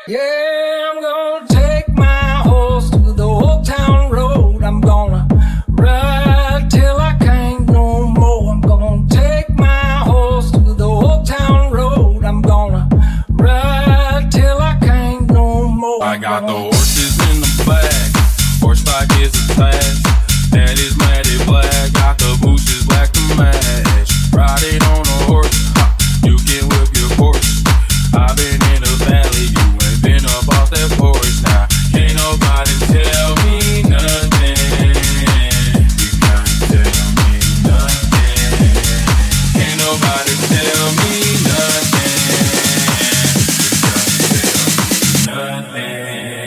Yeah, I'm gonna take my horse to the old town road. I'm gonna ride till I can't no more. I'm gonna take my horse to the old town road. I'm gonna ride till I can't no more. I got the horses in the back, horse stock is attached. That is matted black, got the bushes black to match. Riding on a horse, ha, you can whip your Porsche. I've been in the valley, you ain't been up off that porch. Now, can't nobody tell me nothing. You can't tell me nothing. Can't nobody tell me nothing. You can't tell me nothing.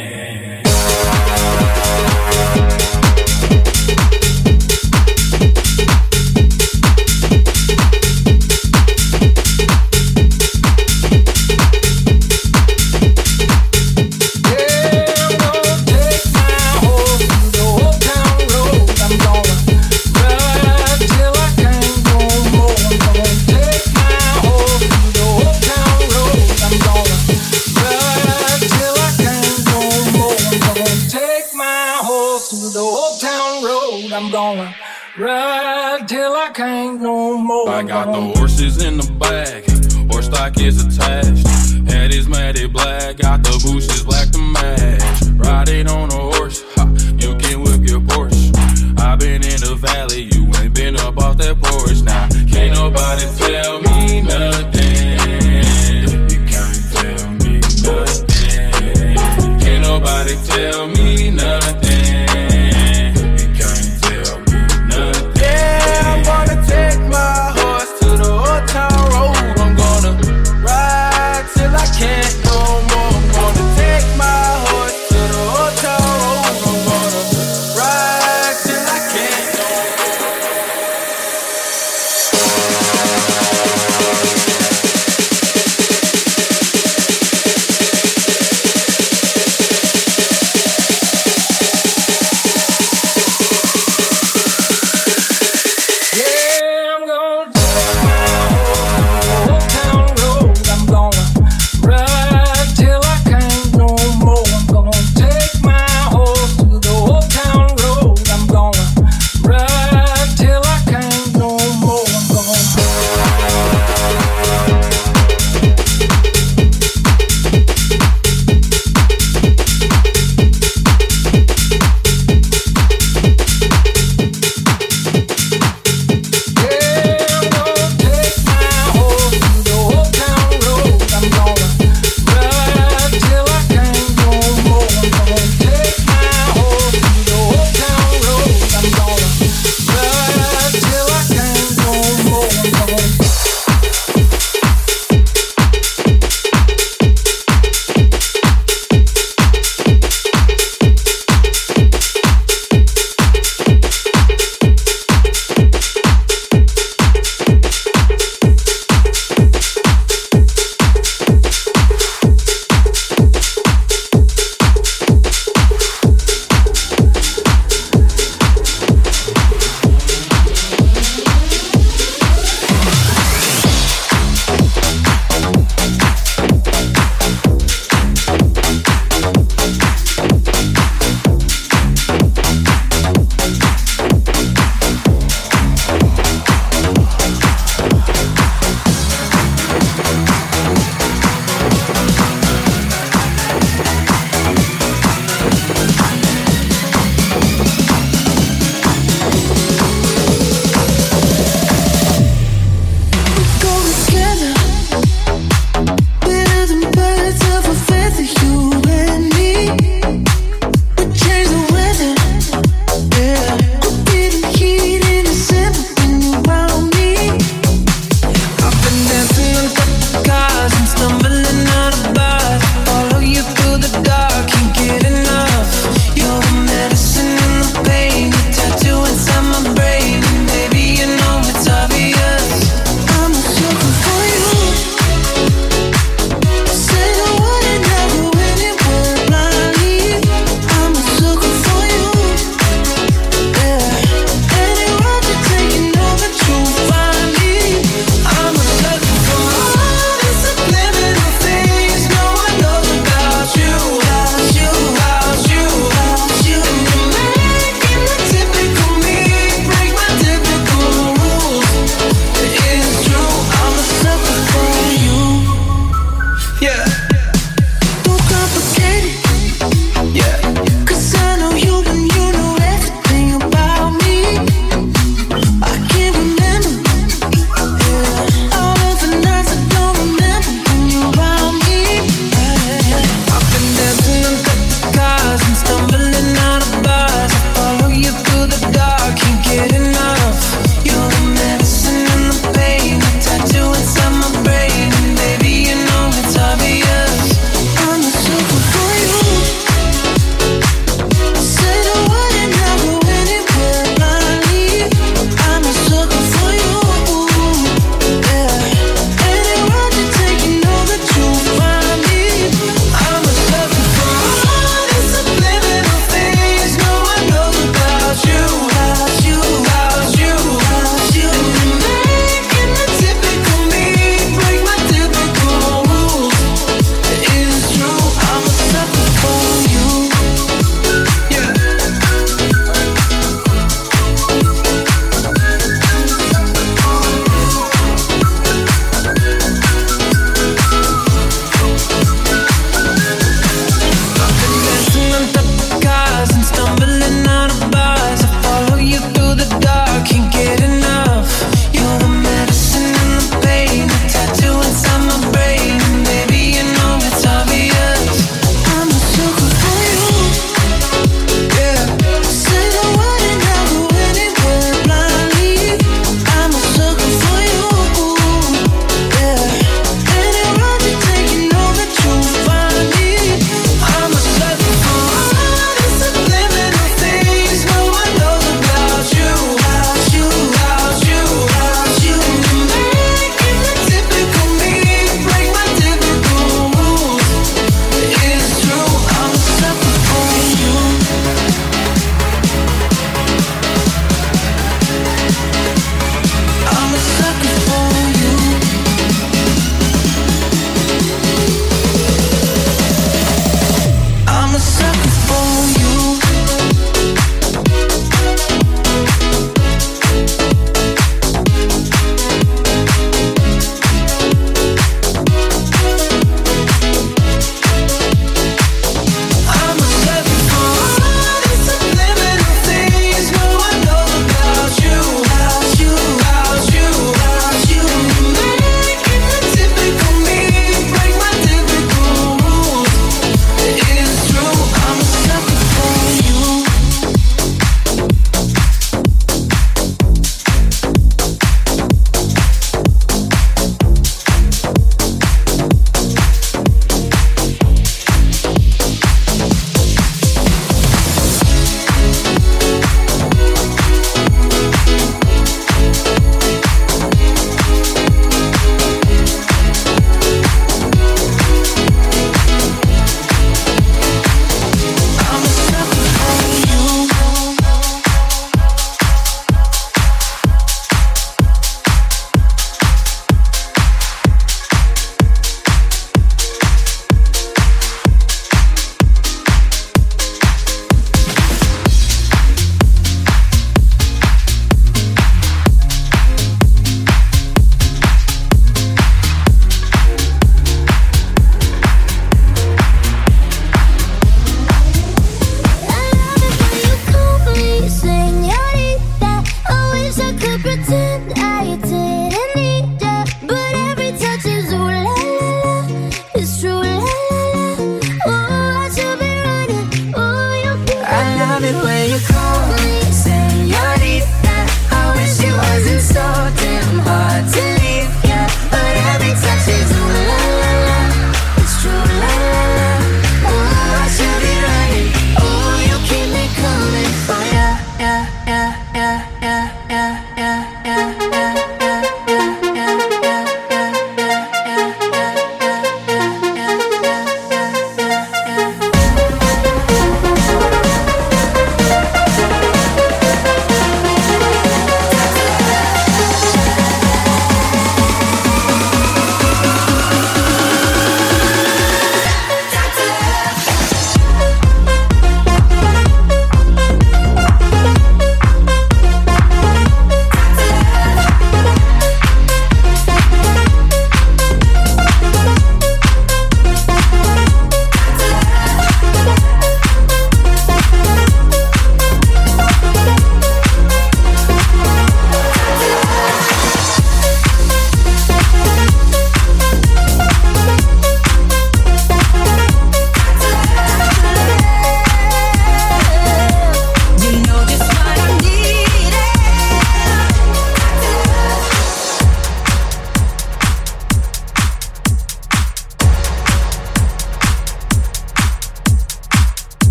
I'm gonna ride till I can't no more. I got the horses in the back, horse stock is attached. Head is matted black, got the bushes black to match. Riding on a horse, ha, you can whip your Porsche. I've been in the valley, you ain't been up off that porch. Now, can't nobody tell me nothing. You can't tell me nothing. Can't nobody tell me nothing. Take my horse to the old town road. I'm gonna ride till I can't no more. I'm gonna take my horse to the old town road. I'm gonna ride till I can't no For you.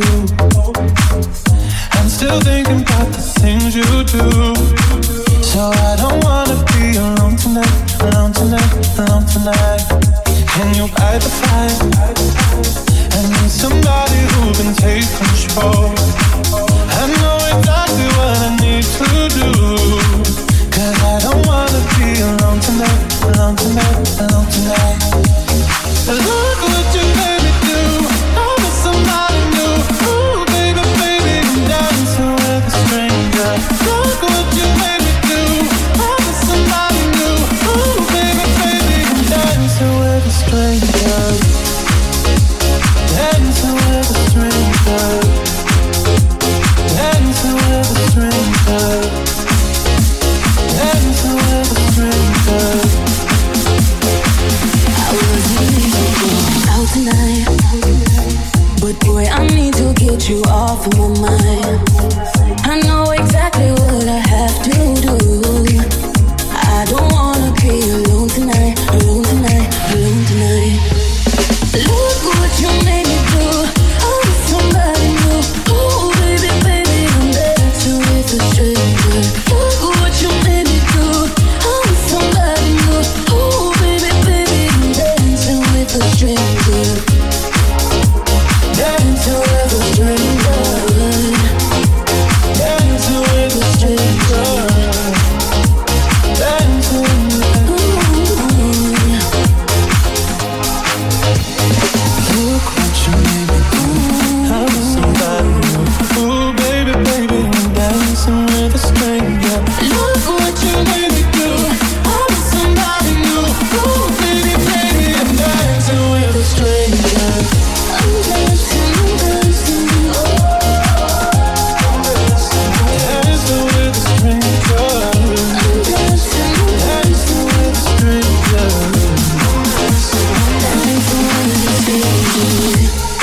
I'm still thinking about the things you do. So I don't wanna be alone tonight, alone tonight, alone tonight. Can you fight the fire? I need somebody who can take control. I know exactly what I need to do. Cause I don't wanna be alone tonight, alone tonight, alone tonight. Look what you made me do. I'm with somebody new. Ooh, baby, baby, I'm dancing with a stranger. Look what you made me do. I'm with somebody new. Ooh, baby, baby, I'm dancing with a stranger. Dancing with a stranger. Dancing with a stranger. Dancing with a stranger. I wasn't even going out tonight, but boy, I need to get you off of my mind. I know exactly what I have to do. I don't wanna be alone tonight, alone tonight, alone tonight. Look what you made me do. I'm with somebody new. Oh baby, baby, I'm dancing with a stranger. Look what you made me do. I'm with somebody new. Oh baby, baby, I'm dancing with a stranger. Dancing with a stranger. Dancing with a stranger. Dancing with Look what you made me do. I'm with somebody new. Ooh, baby, baby, I'm dancing with a stranger. Look what you made me do. I'm with somebody new. Ooh, baby, baby, I'm dancing with a stranger. I'm dancing, I'm dancing. Dancing with a stranger. I'm dancing, I'm Dancing with a stranger. dancing with a stranger.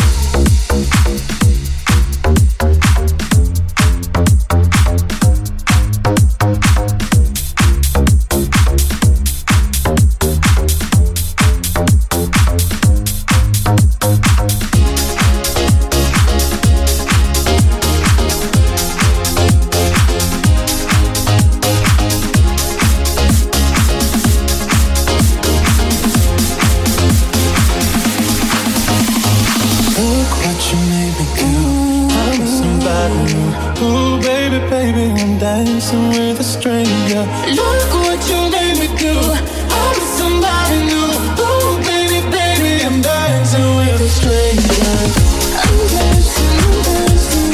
Look what you made me do. I'm with somebody new. Ooh, baby, baby, I'm dancing with a stranger. Look what you made me do. I'm with somebody new. Ooh, baby, baby, I'm dancing with a stranger. I'm dancing, I'm dancing.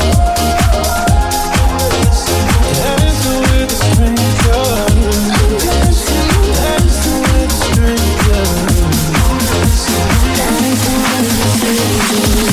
Dancing with a stranger. I'm dancing, I'm Dancing with a stranger. dancing with a stranger.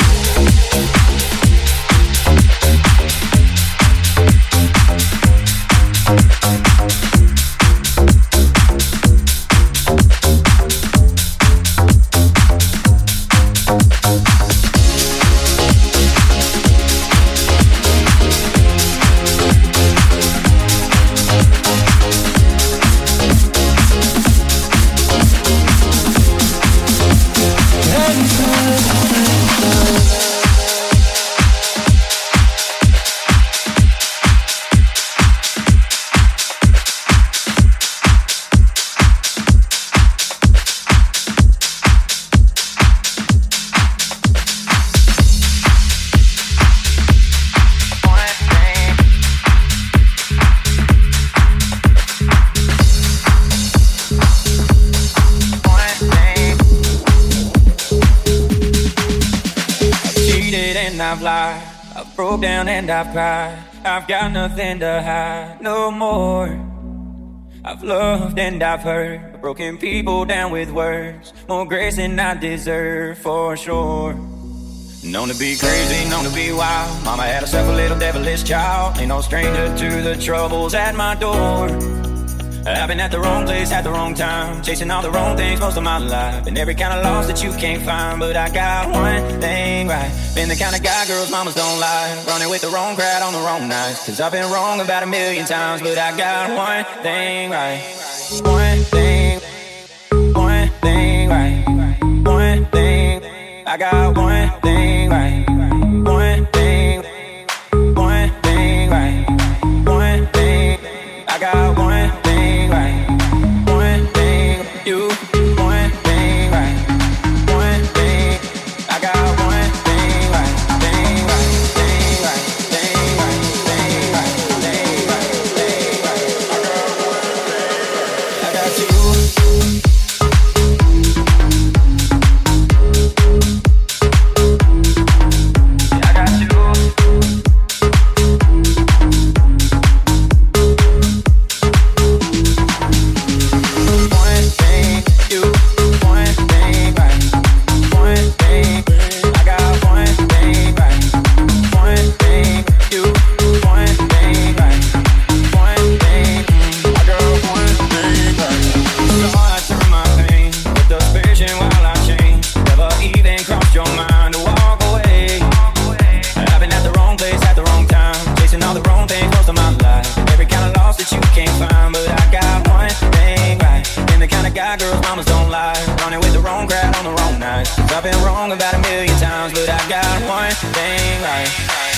And I've lied, I've broke down and I've cried. I've got nothing to hide no more. I've loved and I've hurt, broken people down with words. More grace than I deserve, for sure. Known to be crazy, known to be wild. Mama had herself a little devilish child. Ain't no stranger to the troubles at my door. I've been at the wrong place at the wrong time, chasing all the wrong things most of my life, and every kind of loss that you can't find. But I got one thing right, been the kind of guy girls mamas don't like, running with the wrong crowd on the wrong nights. Cause I've been wrong about 1,000,000 times, but I got one thing right. One thing right. One thing, I got one thing right. been wrong about 1,000,000 times, but I got one thing right.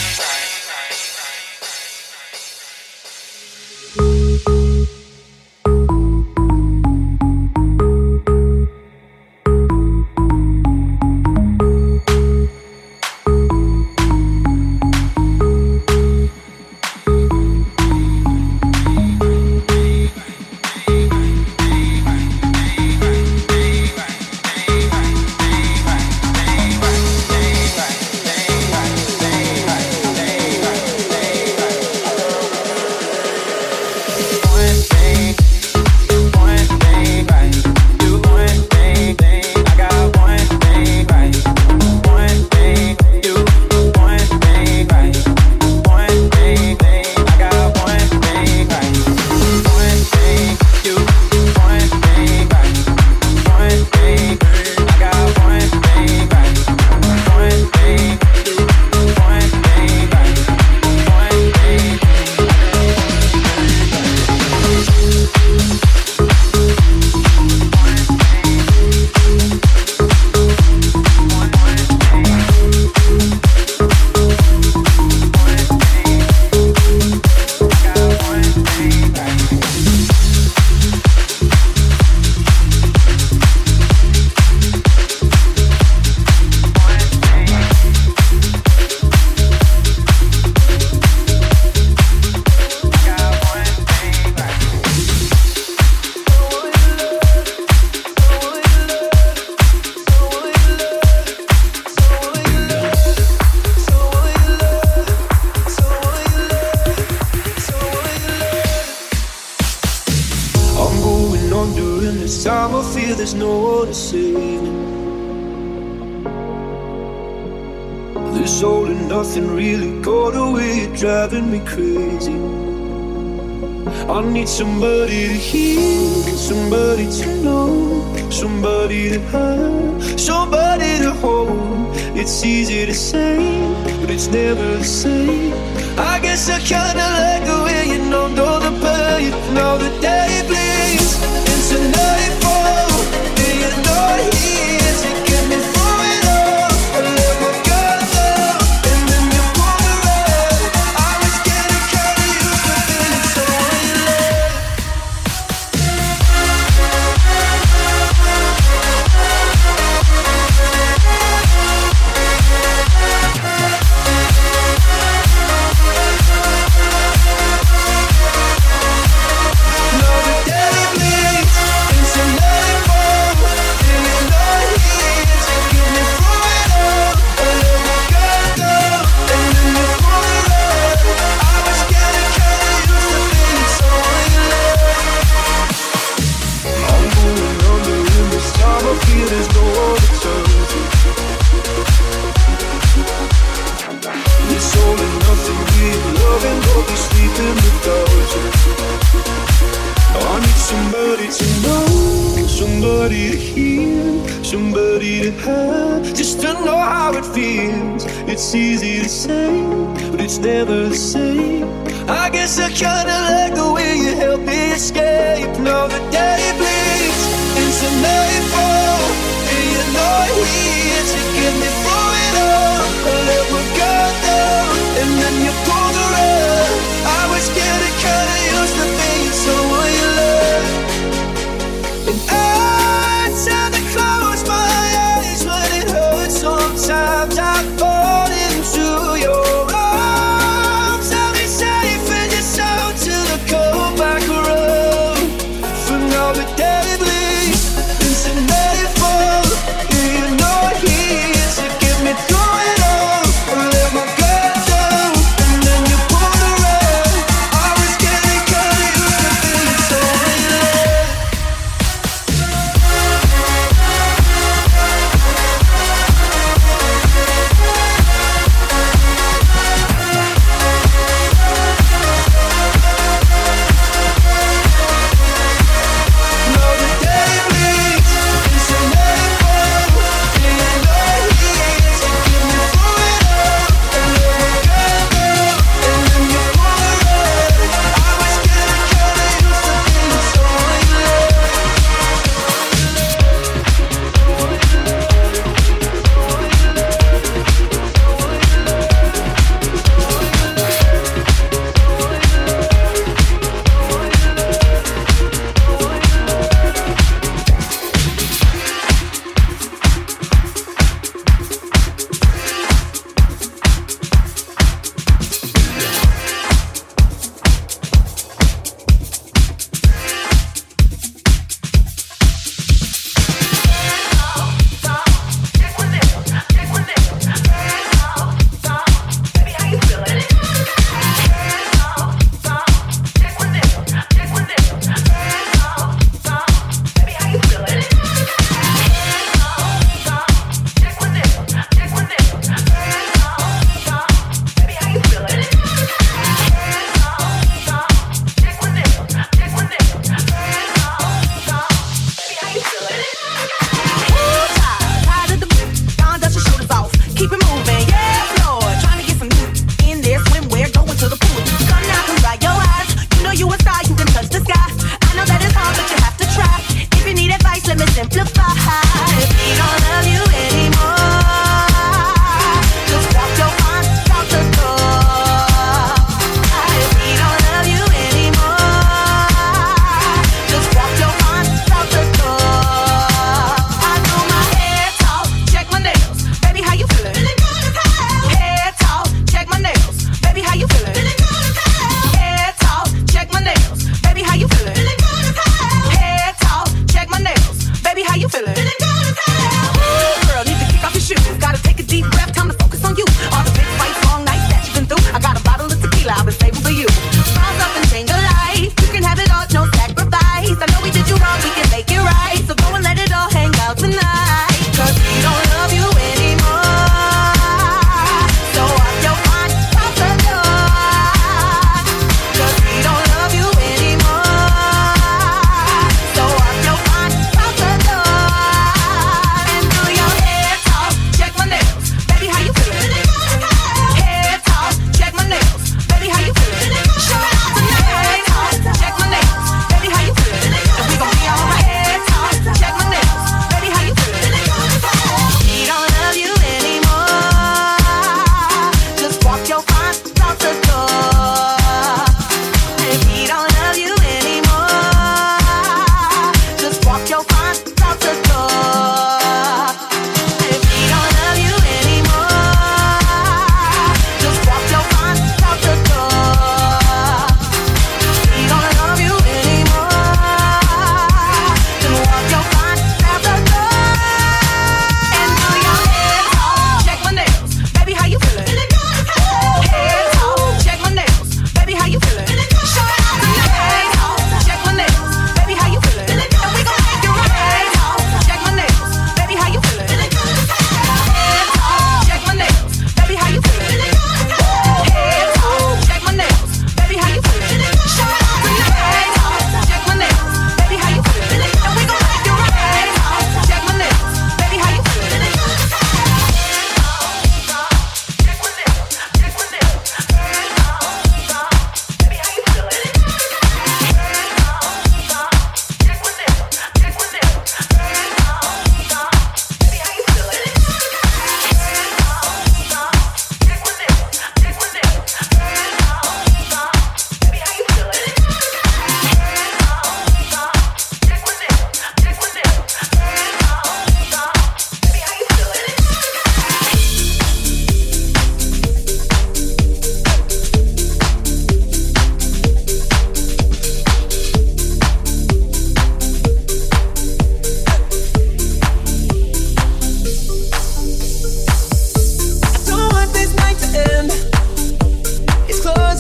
Somebody to hear, somebody to know, somebody to have, somebody to hold. It's easy to say, but it's never the same. I guess I kinda like the way you know the pain, know the day bleeds into nightfall, and you're not here to get me through it all. I let my guard down, and then you pulled the rug. I was getting kinda used to feeling so alone. Somebody to know, somebody to hear, somebody to have, just to know how it feels. It's easy to say, but it's never the same. I guess I kinda like the way you help me escape. Now the day bleeds into nightfall, and you're not here to get me through it all. I let my guard down, and then you pulled the rug. I was getting kinda used to being someone you love. And I tend to close my eyes when it hurts. Sometimes I fall into your arms. I'll be safe and you're sound till I come back around. For now the day bleeds into nightfall, and you're not here to get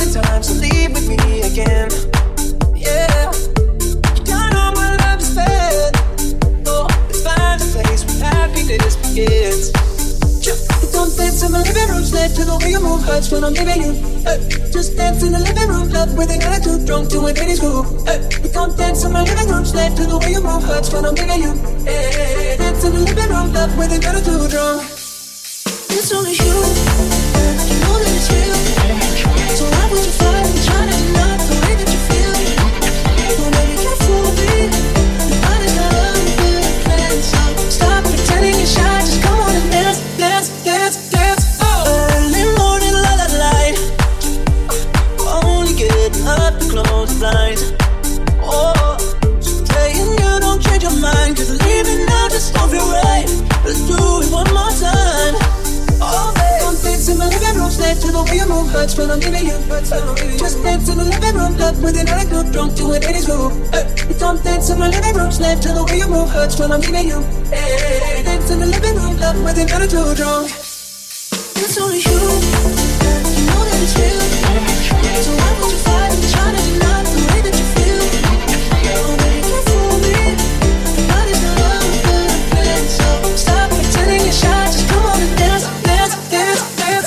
million times, so leave with me again. Yeah, you don't know my love is bad. Oh, let's find a place where happiness begins. Don't dance in my living room, sled to the way you move hurts when I'm leaving you. Just dance in the living room, love with an attitude, drunk to an 80s groove. Don't dance in my living room, sled to the way you move hurts when I'm leaving you. Dance in the living room, love with an attitude, drunk. It's only you, you know that it's real. So why would you fight and try to deny the way that you feel? Don't let me get fool me. Your body's not a good plan, so stop pretending you're shy. Just come on and dance, dance, dance, dance. Early morning, la la light. Only getting up to close the blinds. Oh, so playing you don't change your mind, 'cause leaving now just don't feel right. Let's do it one more time. Oh, don't dance in my living room, slave to the way you move hurts when I'm leaving you. Just dance in the living room, love with an anecdote, drunk to an 80s groove. Don't dance in my living room, slave to the way you move hurts when I'm leaving you. Dance in the living room, love with an attitude, drunk. It's only you, you know that it's real. So why would you fight and try to deny the way that you feel? Oh, baby, can't fool me. Your body's not a good plan, so stop pretending you're shy. Just come on and dance, dance, dance, dance.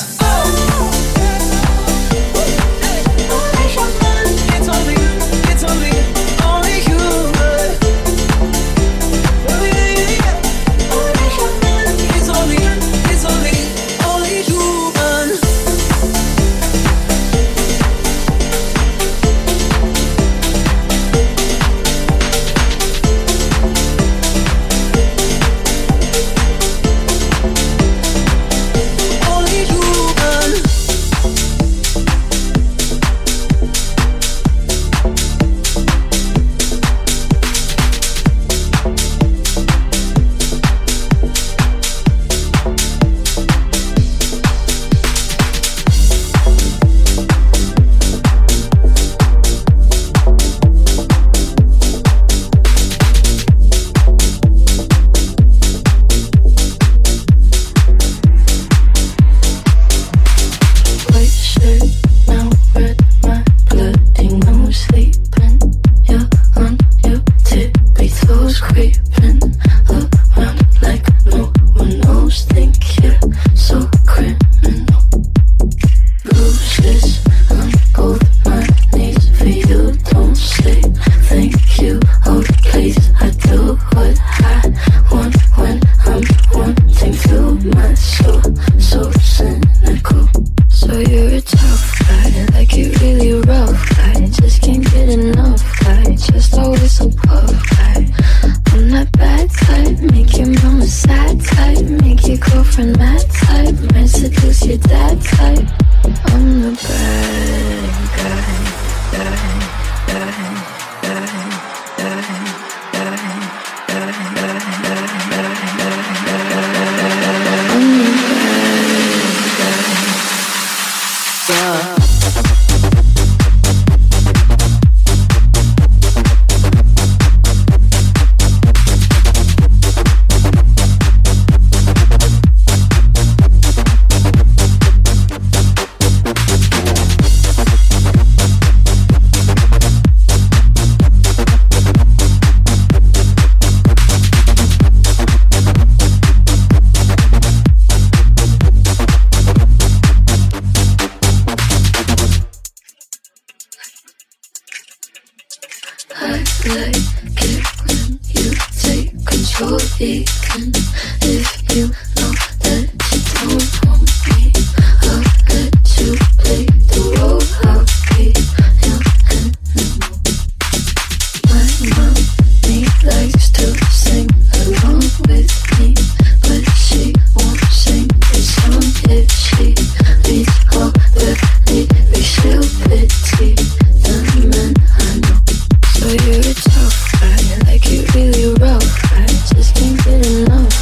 It's only you, it's only you, only you. It's only you, it's only you. You're a tough guy, like you really rough guy. Just can't get enough.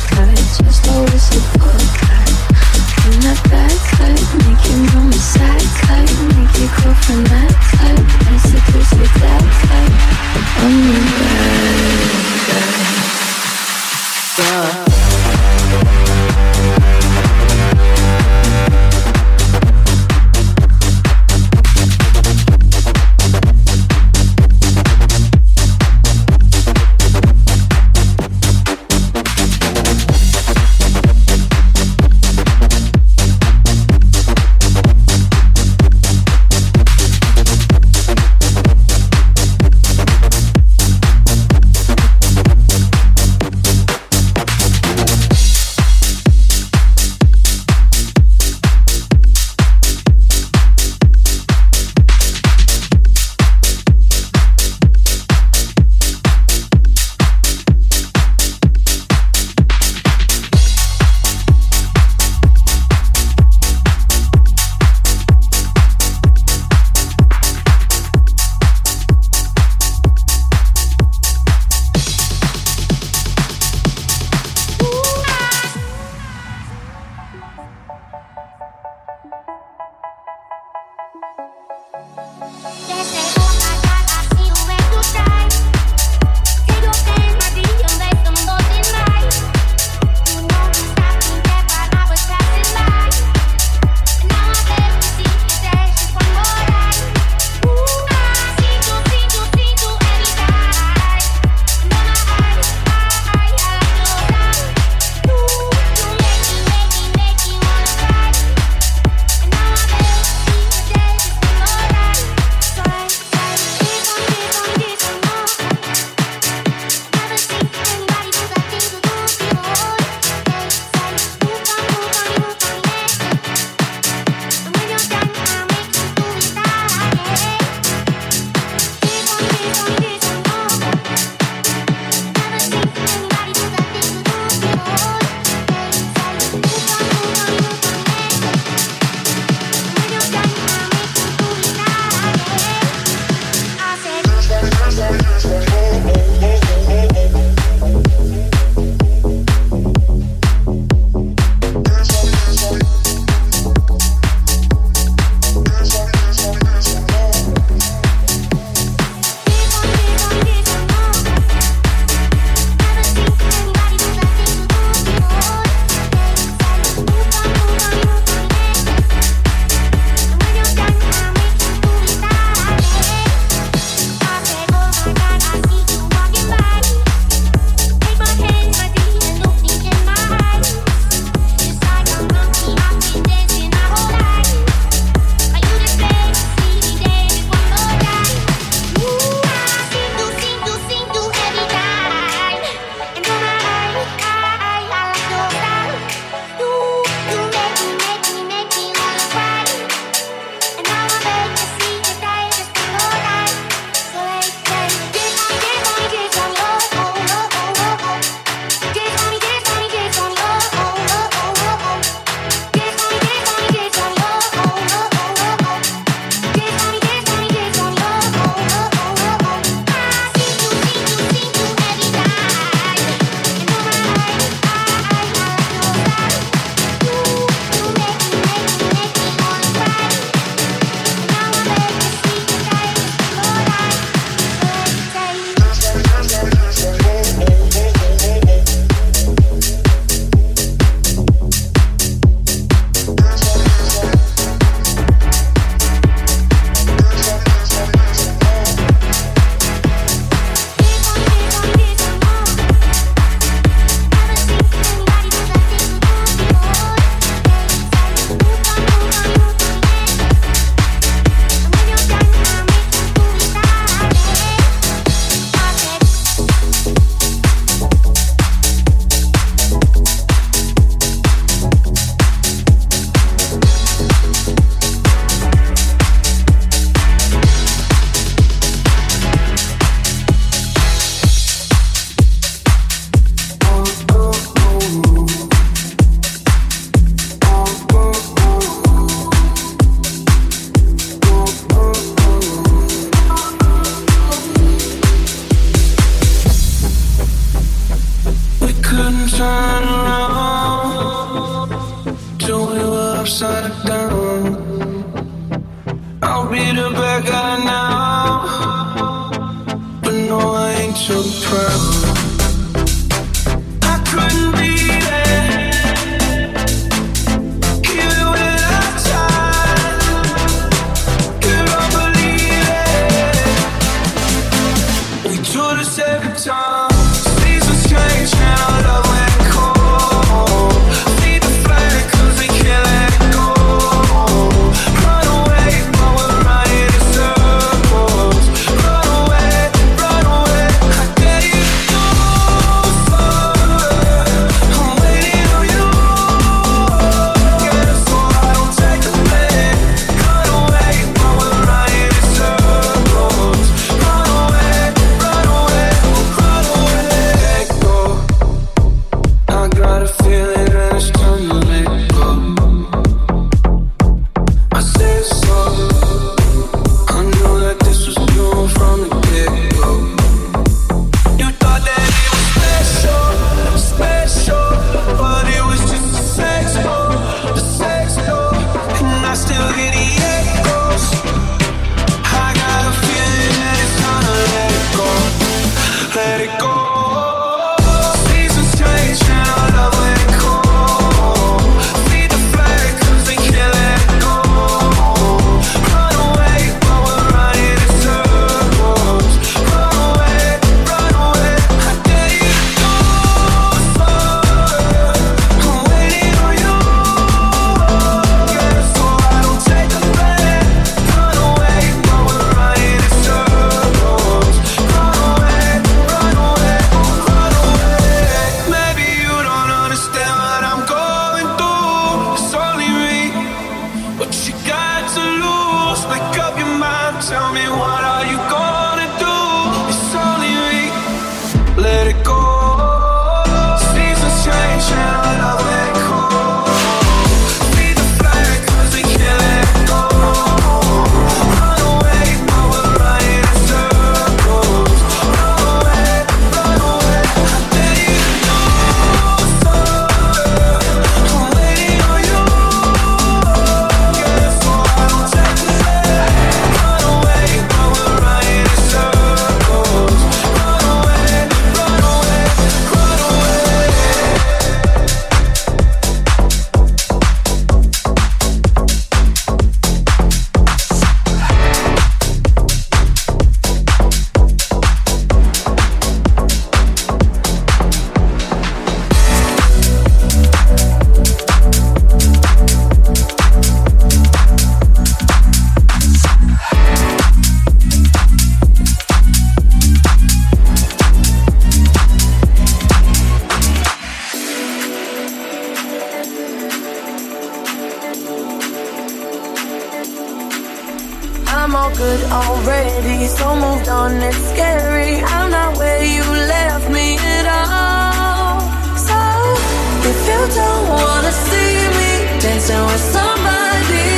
I'm all good already, so moved on, it's scary. I'm not where you left me at all. So, if you don't wanna see me dancing with somebody,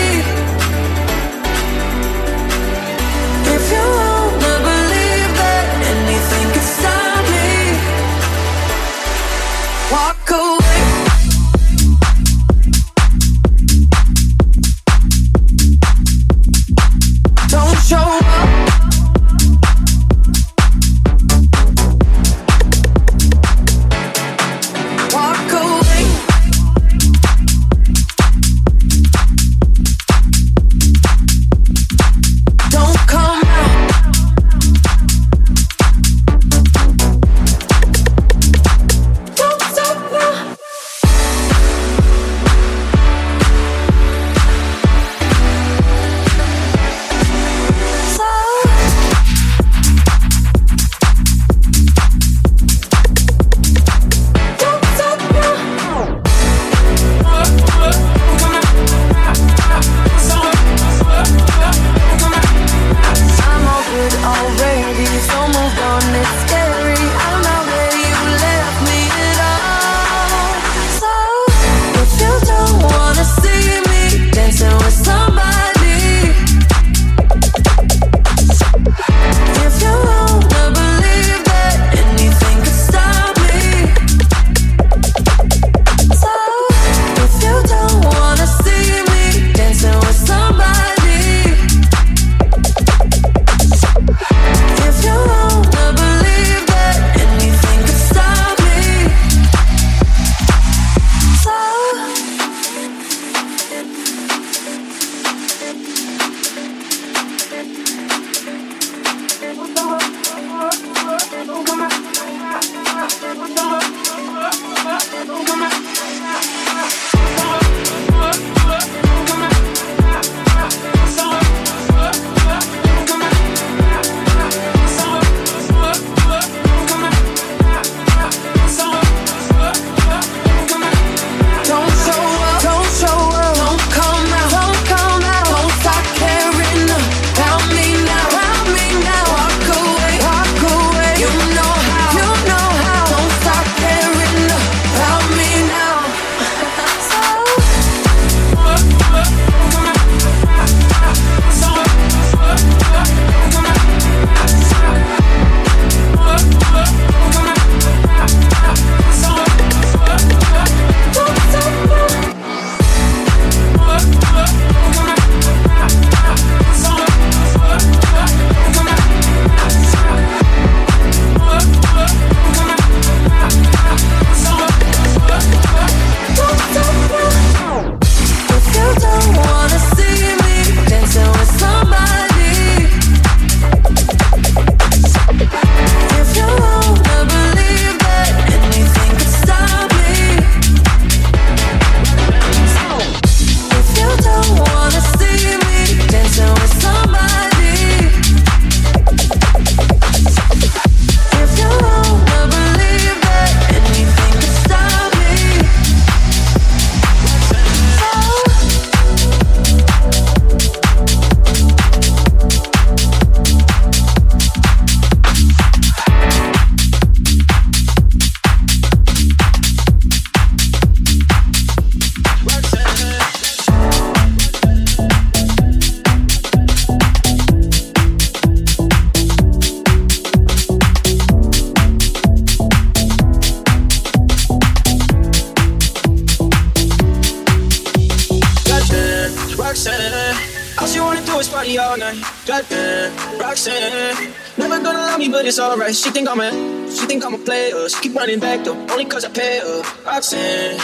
if you wanna believe that anything can stop me, walk away. Don't show up. Walk away. Don't come out. Don't stop now. She think I'm a player. She keep running back though, only cause I pay her. Roxanne,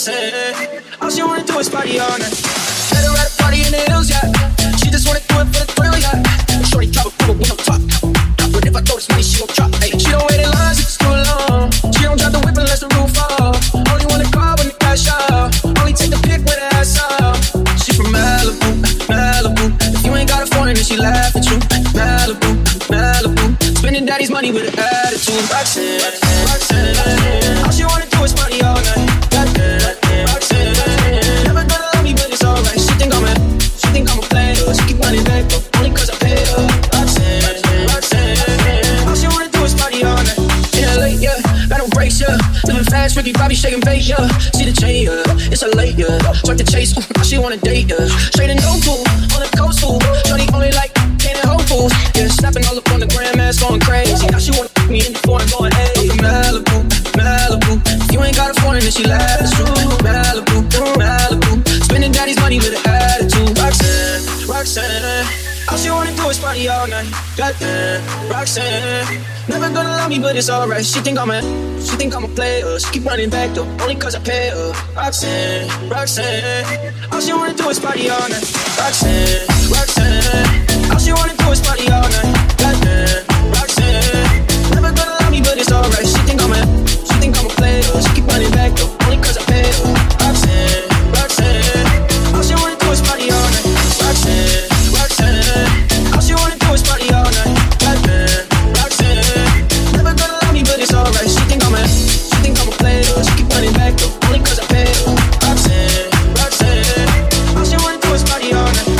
all she wanna do is party all night. Let her at a party in the hills, yeah. She just wanna do it for the thrill, yeah. Shorty drop a couple when I'm top. But if I throw this money, she gon' drop. Hey, she don't wait in lines if it's too long. She don't drop the whip unless the roof off. Only wanna call when the cash out. Only take the pic with her ass out. She from Malibu. If you ain't got a phone, then she laugh at you. Malibu. Spending daddy's money with an attitude. Roxanne, all she wanna do is party all night. Roxanne, never gonna love me, but it's alright. She think I'm a player. She keep running back, but only cause I Ricky Bobby shaking bait, yeah. See the chain, yeah. It's a late, yeah. Strike the chase, she wanna date, yeah. Straight and no fool, on the coastal. Shorty only like candy Whole Foods. Yeah, snapping all up on the grandmas, going crazy. Now she wanna fuck me in the foreign, going hey. I'm from Malibu, Malibu. If you ain't got a foreign, then she laugh, it's true. Malibu, Malibu. Spending daddy's money with an attitude. Roxanne, Roxanne. All she wanna do is party all night. Goddamn, Roxanne. Never gonna love me, but it's alright. She think I'm a player. She keep running back though, only cause I pay her. Roxanne, Roxanne. All she wanna do is party all night. Roxanne, Roxanne. All she wanna do is party all night. Goddamn, Roxanne. Never gonna love me, but it's alright. She think I'm a player. She keep running back though, only cause I pay her. Roxanne, Roxanne. All she wanna do is party all night. Roxanne, Roxanne. All she wanna do is party all night. Goddamn, Roxanne. Never gonna love me, but it's alright. She think I'm a player. She keep running back though, only cause I pay her. Roxanne, Roxanne. All she wanna do is party all night.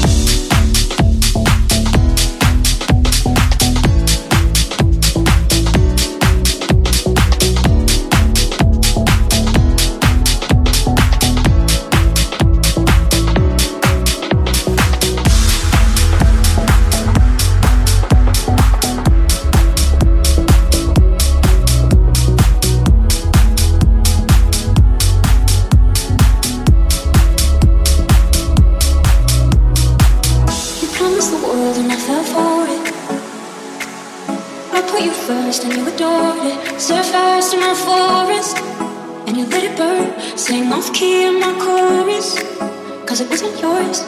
And you adored it. Set fire to my forest, and you let it burn. Sang off key in my chorus, cause it wasn't yours.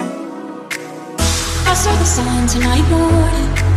I saw the signs and I ignored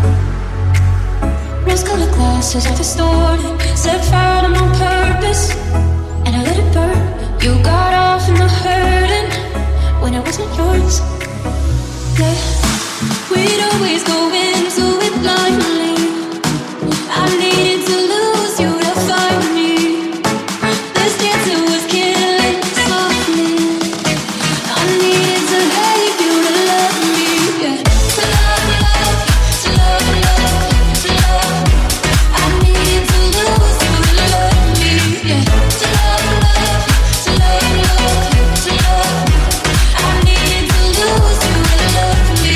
it. Rose-colored glasses are distorted. Set fire to my purpose, and I let it burn. You got off in the hurting when it wasn't yours. Yeah, we'd always go into it blindly. I needed to lose you to find me. This dancer was killing softly. I needed to hate you to love me. Yeah. To love, to love, to love, to love. I needed to lose you to love me. Yeah. To love, to love, to love. I needed to lose you to love me.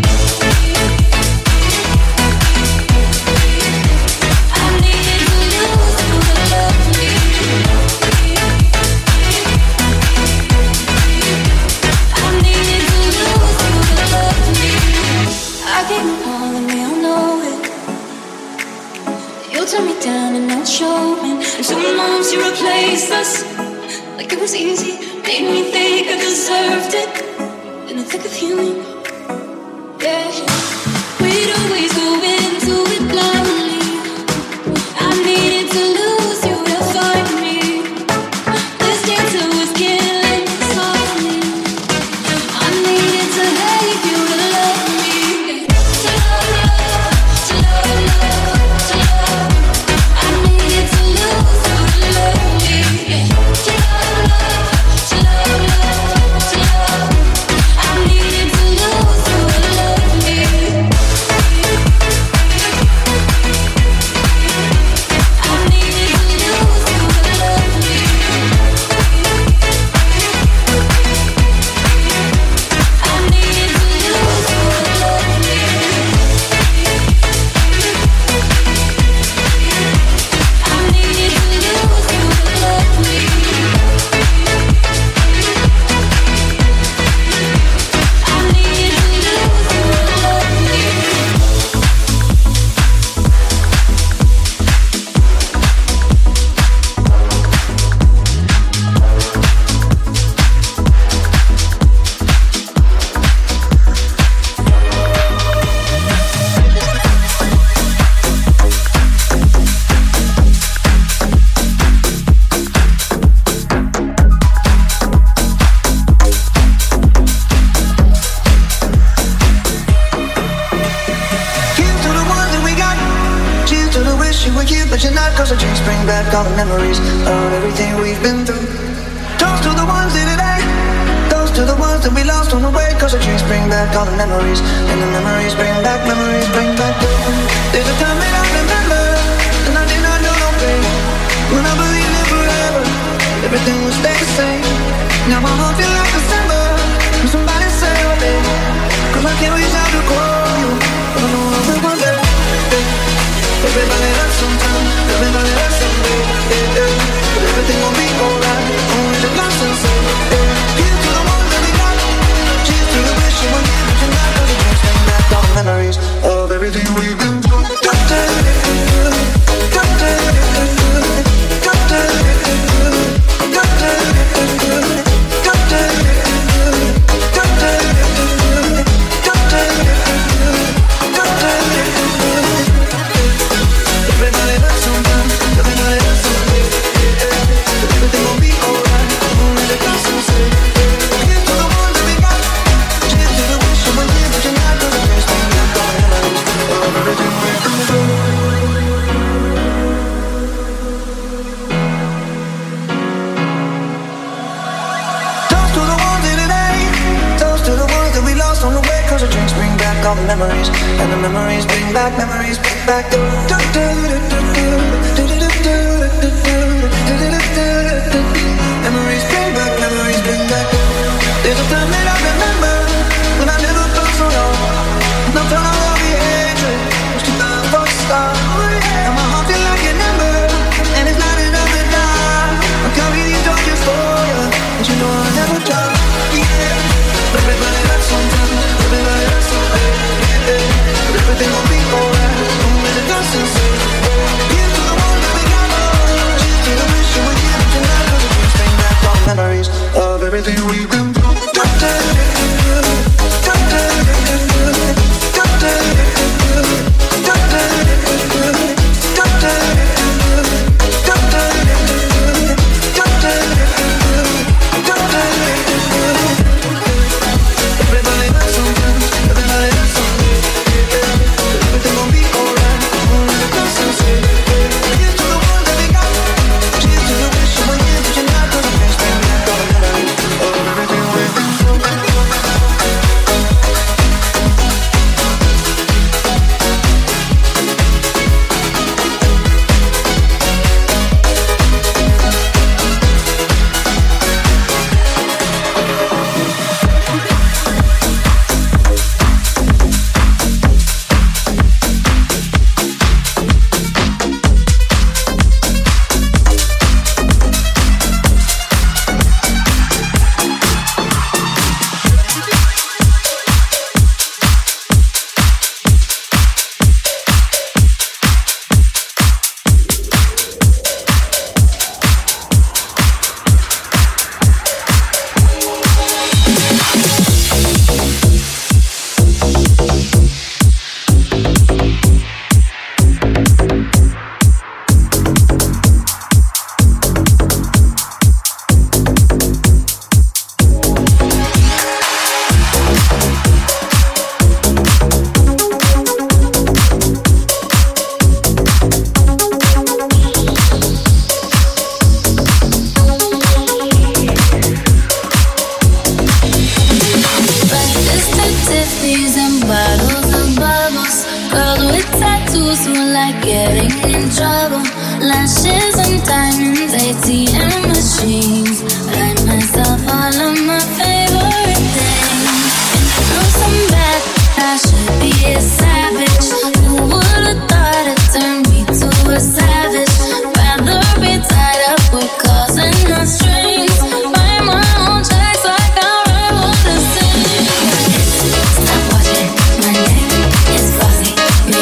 Turn me down and not show me. And 2 months you replaced us like it was easy. Made me think I deserved it. In the thick of healing, yeah. We'd always go into it blindly. I needed to lose you to find me. This dancer was killing softly. I needed to hate you to love me. To love, to love, to love. I needed to lose you to love me. To love, to love, to love. I needed to lose you to love me. I needed to lose you to love me. I needed to lose you to love me. I needed to lose you to love me. I needed to lose you to love Here's to the ones that we got. Cheers to the wish you were here, but you're not. Cause the drinks bring back all the memories of everything we've been through. Toast to the ones here today. Toast to the ones that we lost on the way. Cause the drinks bring back all the memories. And the memories bring back you. There's a time that I remember, and I did not know no pain. When I believed it forever. everything will stay the same. Now my heart feel like December when somebody say my name, 'cause I can't reach out to call you, but I know I'll be one day. Everybody hurts sometimes, everybody hurts someday, but everything will be alright. Only the glass and say, here's to the ones that we got. Cheers to the wish you were here, but you're not, 'cause it brings back all the memories of everything we've been through. All the memories, and the memories bring back, memories bring back. Memories bring back, memories bring back. There's a time that I remember when I never felt so low. No turn on all the hatred, was too bad for the start. And my heart feel like an ember, and it's not enough to die. I'm carrying these torches for you, but you know I'll never drop. Yeah, everybody hurts sometimes, everybody hurts someday. Everything will be alright. Only the dust and say, here's to the one that we got. Cheers to the wish you were here, but you're not, 'cause it brings back all the memories of everything we've been through.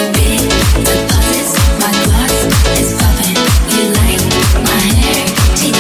She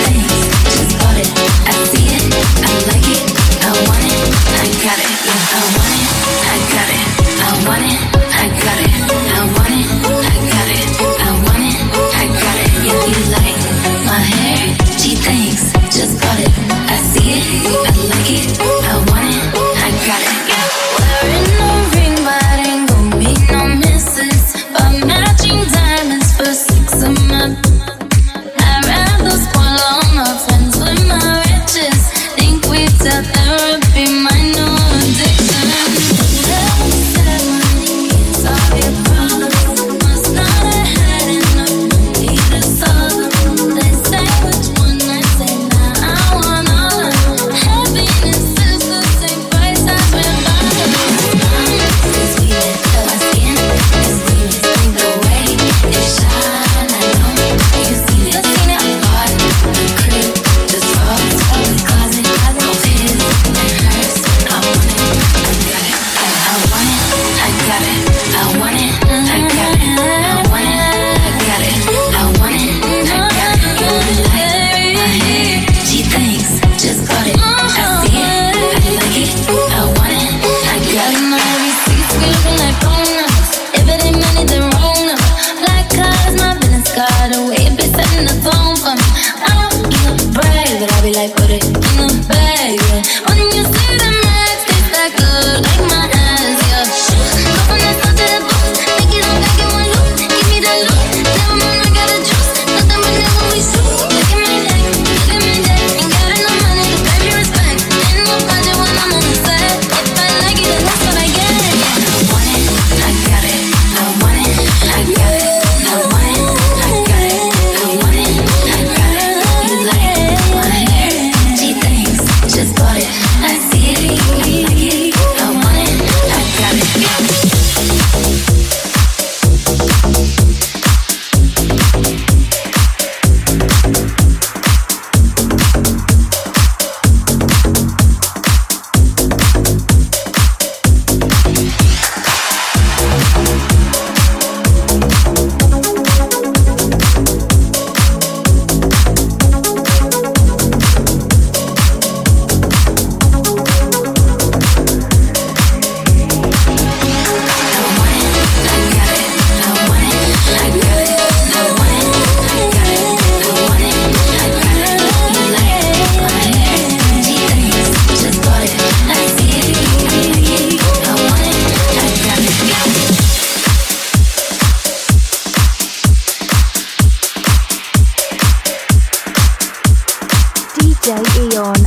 receipts, we looking like grown-ups. If it ain't money, then wrong number. Black cars, my business card away. If it's setting the tone for me, I don't give a brag, but I be like, put it in the bag, yeah. When you see the max, they stack up like my ass, yeah. Go from the sun to the booth, make it on back in one loop. Give me the loot, never mind, I got a juice. Nothing but never we shoot. Look at my neck, ain't got enough money to pay me respect. Ain't no budget when I'm on the set. If I like it, then that's what I get. I want it, I got it. I want it, I got it. I want it, I got it. I want it, I got it. You like my hair? She thinks, just bought it. I see it, I like it. I want it, I got it. DJ Eon.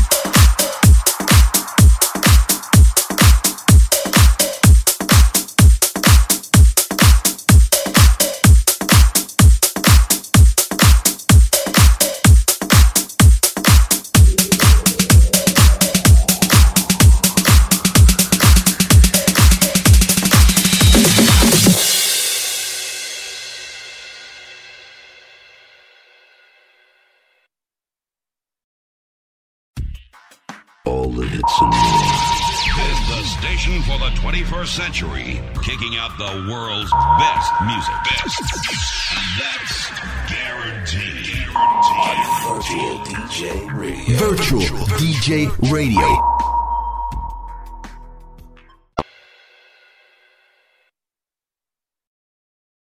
All the hits and more. This is the station for the 21st century, kicking out the world's best music. That's guaranteed. Virtual DJ Radio. Virtual DJ Radio.